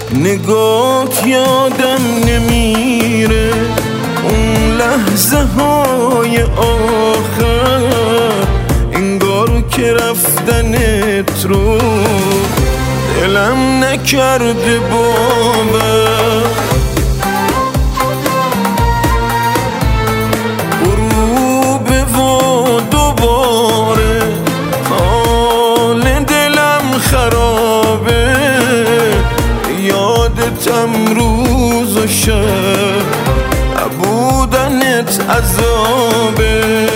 نگات یادم نمیره، اون لحظه های آخر انگار که رفتنت رو دلم نکرده باور. غروب و دوباره حال دلم خرابه، یادتم روز و شب نبودنت عذابه.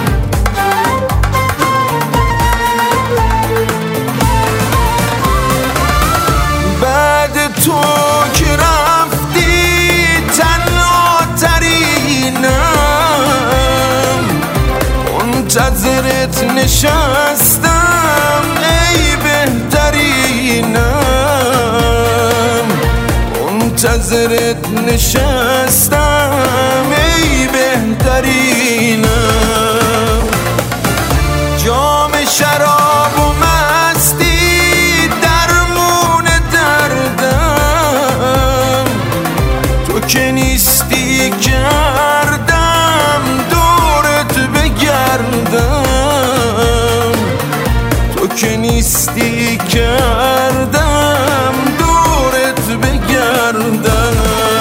بعد تو که رفتی تنها ترینم، منتظرت نشستم ای بهترینم، منتظرت نشستم ای بهترینم. جام شراب و مستی درمون دردم، تو که نیستی کردم دورت بگردم، تو که نیستی کردم دورت بگردم.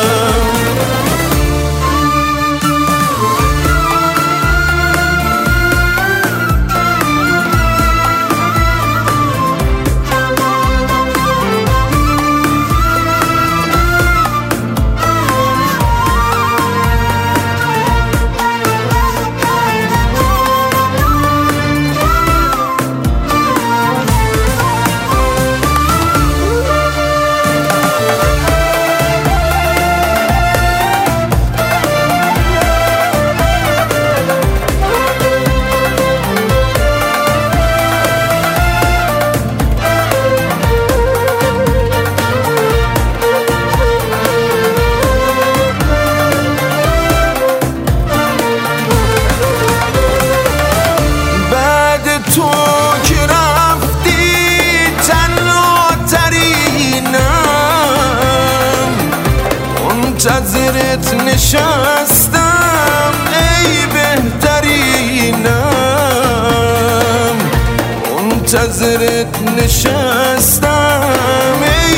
تو که رفتی تنها ترینم، منتظرت نشستم ای بهترینم، منتظرت نشستم ای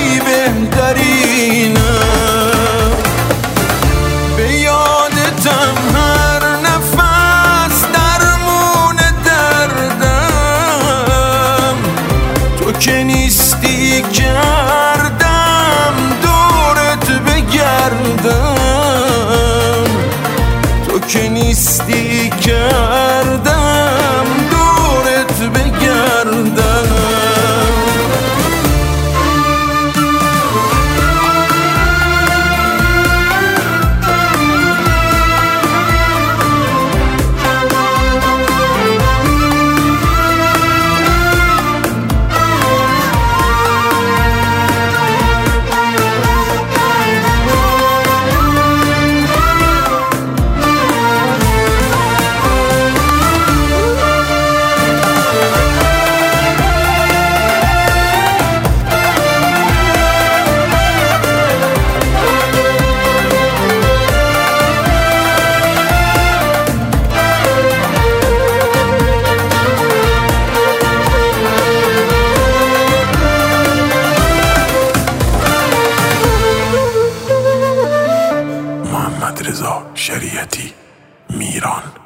بهترینم. به یادتم هر نفس درمون دردم، تو که نیستی کردم دورت بگردم، تو که نیستی کردم دورت بگردم. محمد رضا شریعتی، میران.